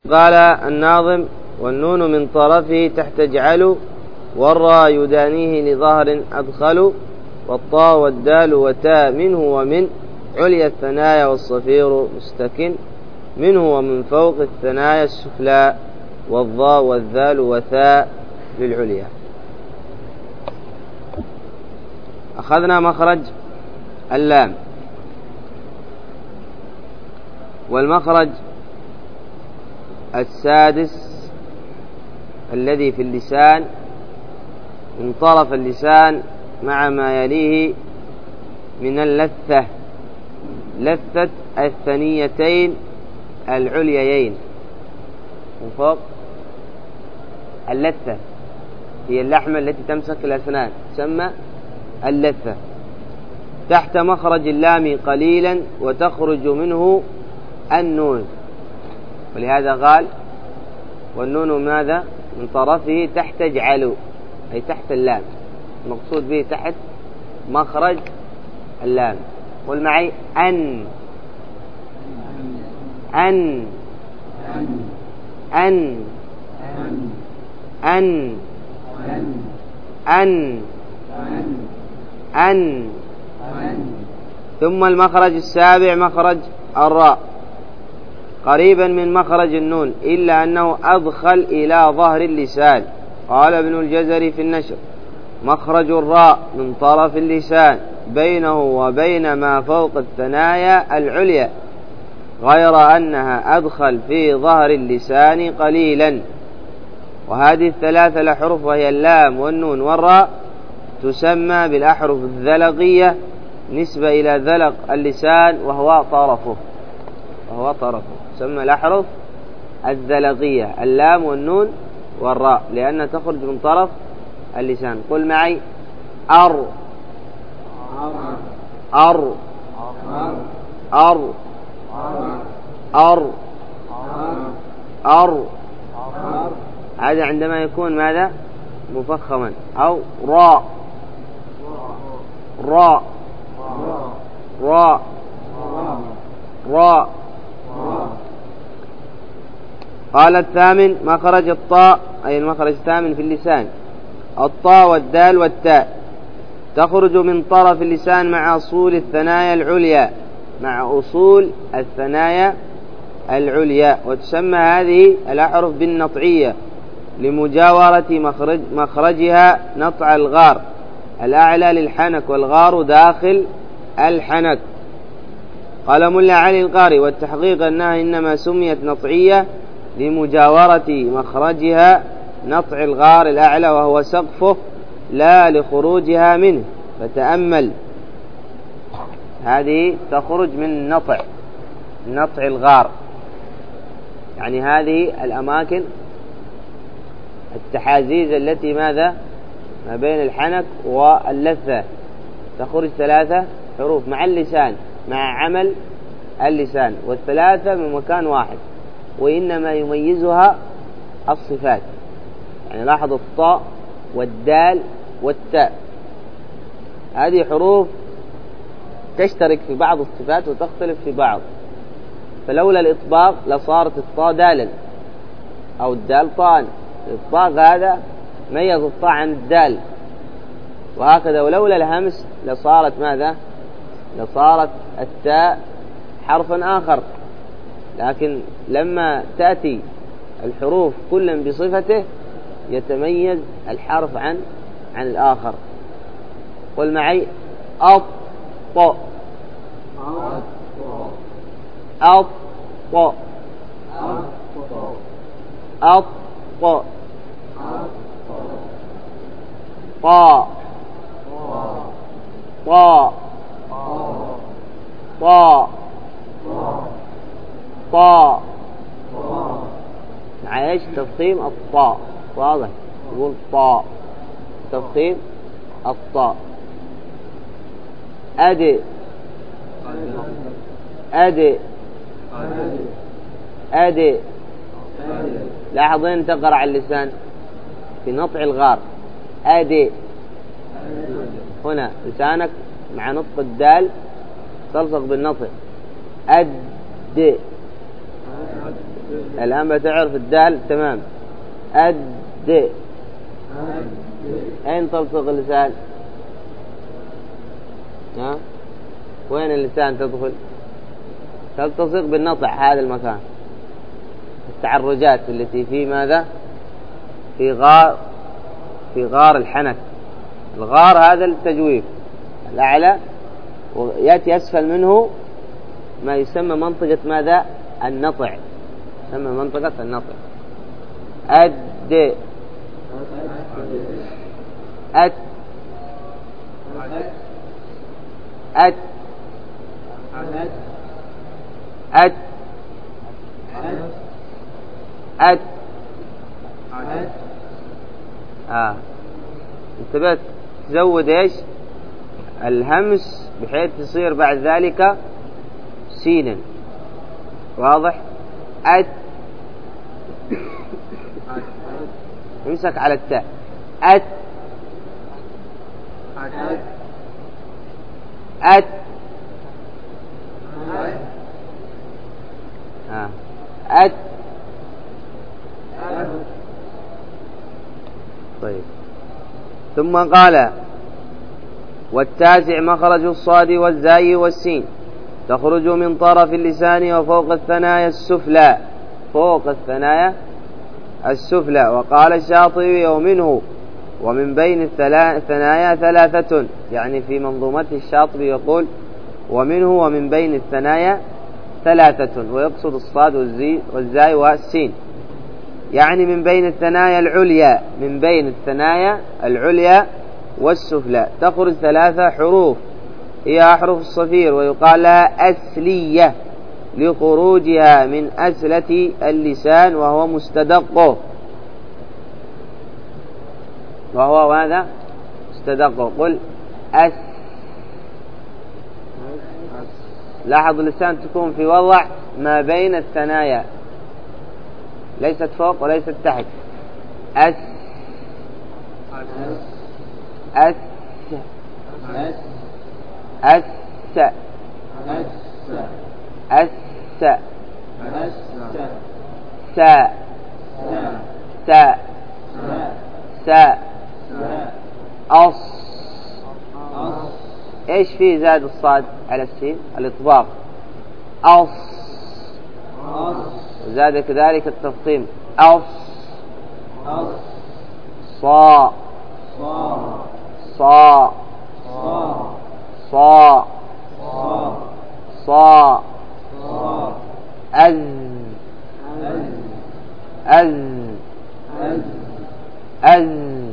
قال الناظم: والنون من طرفه تحت اجعل، والراء يدانيه لظهر أدخل، والطاء والدال وتاء منه ومن عليا الثنايا والصفير مستكن، منه ومن فوق الثنايا السفلى، والضاء والذال وثاء للعليا. أخذنا مخرج اللام، والمخرج السادس الذي في اللسان من طرف اللسان مع ما يليه من اللثة، لثة الثنيتين العليين من فوق. اللثة هي اللحمة التي تمسك الأسنان، تسمى اللثة. تحت مخرج اللام قليلا وتخرج منه النون، ولهذا قال: والنون ماذا؟ من طرفه تحت اجعلوا، أي تحت اللام، المقصود به تحت مخرج اللام. قل معي: أن أن أن أن أن أن. ثم المخرج السابع مخرج الراء، قريبا من مخرج النون إلا أنه أدخل إلى ظهر اللسان. قال ابن الجزري في النشر: مخرج الراء من طرف اللسان بينه وبين ما فوق الثنايا العليا، غير أنها أدخل في ظهر اللسان قليلا. وهذه الثلاثة الأحرف وهي اللام والنون والراء تسمى بالأحرف الذلقية نسبة إلى ذلق اللسان وهو طرفه، تسمى الأحرف الذلقية، اللام والنون والراء، لأنها تخرج من طرف اللسان. قل معي: أر أر أر أر أر. هذا عندما يكون ماذا؟ مفخما. أو راء راء راء راء. قال الثامن مخرج الطاء، أي المخرج الثامن في اللسان، الطاء والدال والتاء تخرج من طرف اللسان مع أصول الثنايا العليا، مع أصول الثنايا العليا. وتسمى هذه الأحرف بالنطعية لمجاورة مخرجها نطع الغار الأعلى للحنك، والغار داخل الحنك. قال ملا علي القاري: والتحقيق أنها إنما سميت نطعية لمجاورة مخرجها نطع الغار الأعلى وهو سقفه، لا لخروجها منه. فتأمل، هذه تخرج من نطع الغار، يعني هذه الأماكن التحازيز التي ماذا؟ ما بين الحنك واللثة، تخرج ثلاثة حروف مع اللسان، مع عمل اللسان، والثلاثة من مكان واحد، وإنما يميزها الصفات. يعني لاحظ: الطاء والدال والتاء، هذه حروف تشترك في بعض الصفات وتختلف في بعض، فلولا الإطباق لصارت الطاء دالا أو الدال طاء. الإطباق هذا ميز الطاء عن الدال، وهكذا. ولولا الهمس لصارت ماذا؟ لصارت التاء حرفا آخر. لكن لما تأتي الحروف كلا بصفته يتميز الحرف عن الآخر. قل معي: أط أط أط أط طا طا طا طا. مع ايش؟ تفخيم الطاء، واضح؟ يقول طاء، تفخيم الطاء. أدي أدي أدي. لاحظ وين تقرع على اللسان؟ في نطع الغار. أدي، هنا لسانك مع نطق الدال تلصق بالنطق. أد الآن بتعرف الدال تمام. أد. أين تلصق اللسان؟ ها؟ وين اللسان تدخل؟ تلتصق بالنطع هذا المكان. التعرجات التي في ماذا؟ في غار الحنك. الغار هذا التجويف الأعلى، ويأتي أسفل منه ما يسمى منطقة ماذا؟ النطع. يسمى منطقة النطع. أد. أد. أد. أد. أد. انتبهت تزود ايش؟ الهمس بحيث تصير بعد ذلك سينا. واضح؟ أد. امسك على التاء. أد. أد. أد. طيب. ثم قال: والتاسع مخرج الصاد والزاي والسين، تخرج من طرف اللسان وفوق الثنايا السفلى. فوق الثنايا السفلى. وقال الشاطبي: ومنه ومن بين الثنايا ثلاثة. يعني في منظومته الشاطبي يقول: ومنه ومن بين الثنايا ثلاثة، ويقصد الصاد والزاي والسين. يعني من بين الثنايا العليا، من بين الثنايا العليا والسفلى تخرج ثلاثة حروف، هي أحرف الصفير، ويقال لها أسلية لخروجها من أسلة اللسان وهو مستدقه. وهو ماذا؟ مستدقه. قل أس. لاحظ اللسان تكون في وضع ما بين الثنايا، ليست فوق وليست تحت. أس. أس. أس. أس. سا. سا. سا. أص. إيش فيه زاد الصاد على السين؟ الإطباق. أص. زاد كذلك التفخيم. أص. صا. صا. صا. صا. أز. أز. أز.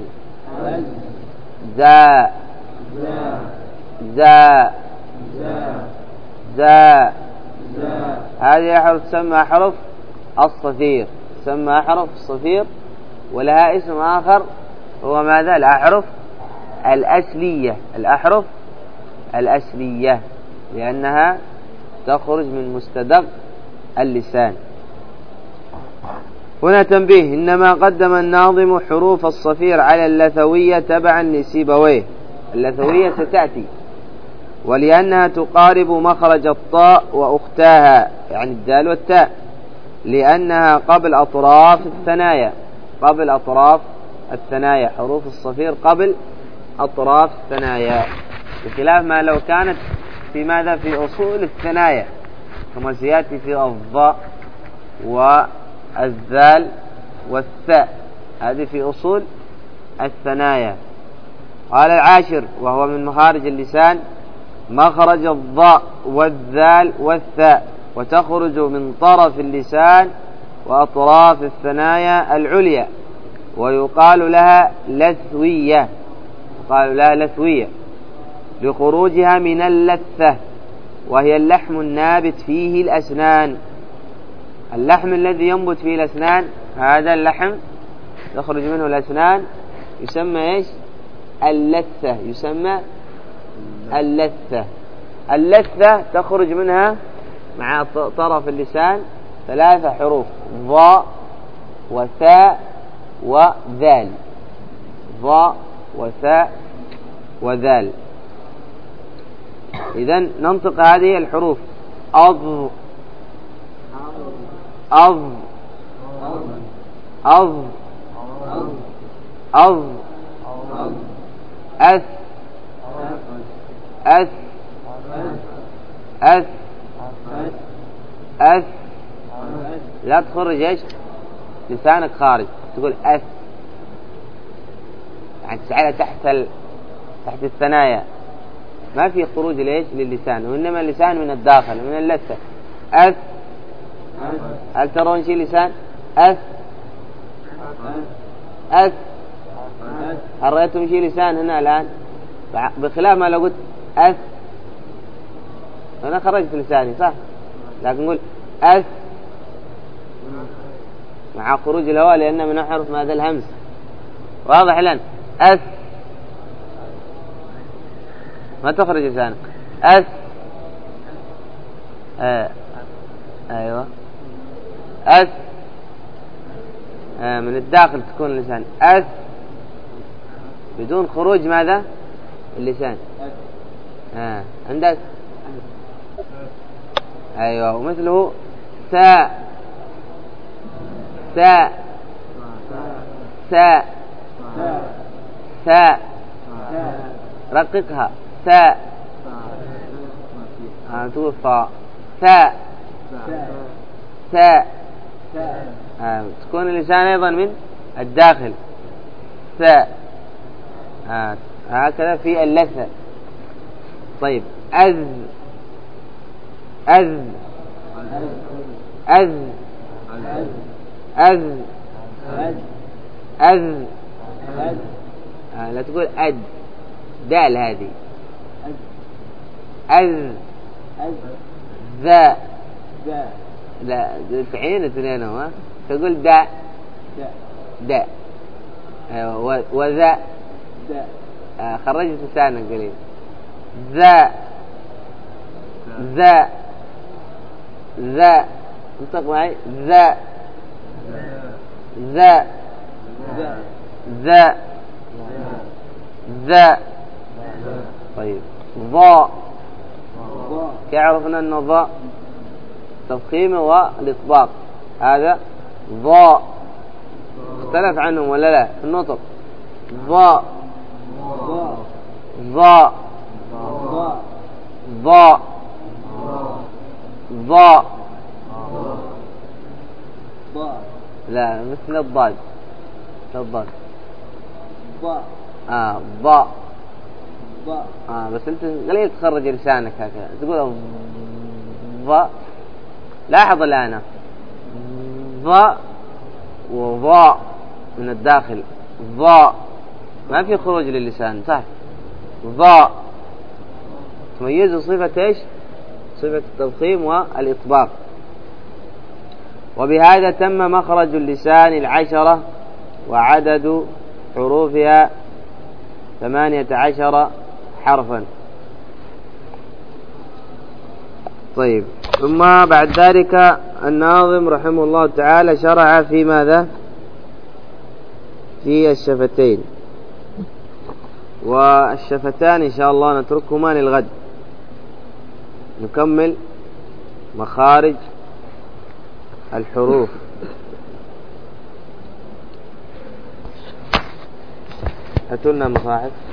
زا. زا. زا. هذه أحرف تسمى أحرف الصفير، تسمى أحرف الصفير، ولها اسم آخر هو ماذا؟ الأحرف الأسلية. الأحرف الأسلية لأنها تخرج من مستدق اللسان. هنا تنبيه: إنما قدم الناظم حروف الصفير على اللثوية تبعا لسيبويه. اللثوية ستأتي، ولأنها تقارب مخرج الطاء وأختاها، يعني الدال والتاء، لأنها قبل أطراف الثنايا. قبل أطراف الثنايا، حروف الصفير قبل أطراف الثنايا، بخلاف ما لو كانت في ماذا؟ في أصول الثنايا، كما سيأتي في الضاء والذال والثاء، هذه في أصول الثنايا. قال العاشر وهو من مخارج اللسان: مخرج الضاء والذال والثاء، وتخرج من طرف اللسان وأطراف الثنايا العليا، ويقال لها لثوية. يقال لها لثوية لخروجها من اللثة، وهي اللحم النابت فيه الأسنان. اللحم الذي ينبت فيه الأسنان، هذا اللحم يخرج منه الأسنان، يسمى إيش؟ اللثة. يسمى اللثة. اللثة تخرج منها مع طرف اللسان ثلاثة حروف: ضاء وثاء وذال. ضاء وثاء وذال. إذن ننطق هذه الحروف: أض. أض. أض أض أث أث أث أث. لا تخرج ايش لسانك خارج، تقول أث، يعني تجعلها تحت الثنايا، ما في خروج ليش للسان، وإنما اللسان من الداخل من اللثة. أث. هل ترون شيء لسان؟ أث أث. هل رأيتم شيء لسان هنا الآن؟ بخلاف ما لو قلت أث أنا خرجت لساني صح، لكن نقول أث مع خروج الهواء لأنه من حرف ماذا الهمس. واضح الآن؟ أث ما تخرج لسانك. أث. أيوة أث. من الداخل تكون اللسان أث بدون خروج ماذا اللسان. عندك أيوة. ومثله ساء ساء ساء ساء. رققها ساء. توفى ساء ساء. تكون اللسان أيضا من الداخل ساء. هكذا في اللثة. طيب أذ أذ أذ أذ أذ. لا تقول أد دال هذه أذ ذا. لا تعين اثنينهم تقول دا دا. وذا خرجت لسانك قليل. ذا ذا ذا. انطق معي ذا ذا ذا ذا. طيب ضاء. كيعرفنا أن ضاء تفخيم والإطباق، هذا ضاء. اختلف عنهم ولا لا في النطق؟ ضاء ضاء ضاء ضاء. لا مثل الضاد. الضاد ضاء. بس انت قليل تخرج لسانك هكذا تقول ضاء. لاحظ الآن ضاء وضاء من الداخل ضاء، ما في خروج للسان صح. ضاء تميز صفة ايش؟ صفة التضخيم والإطباق. وبهذا تم مخرج اللسان 10، وعدد حروفها 18 حرفا. طيب ثم بعد ذلك الناظم رحمه الله تعالى شرع في ماذا؟ في الشفتين، والشفتان إن شاء الله نتركهما للغد. نكمل مخارج الحروف. هاتوا لنا مصاحف.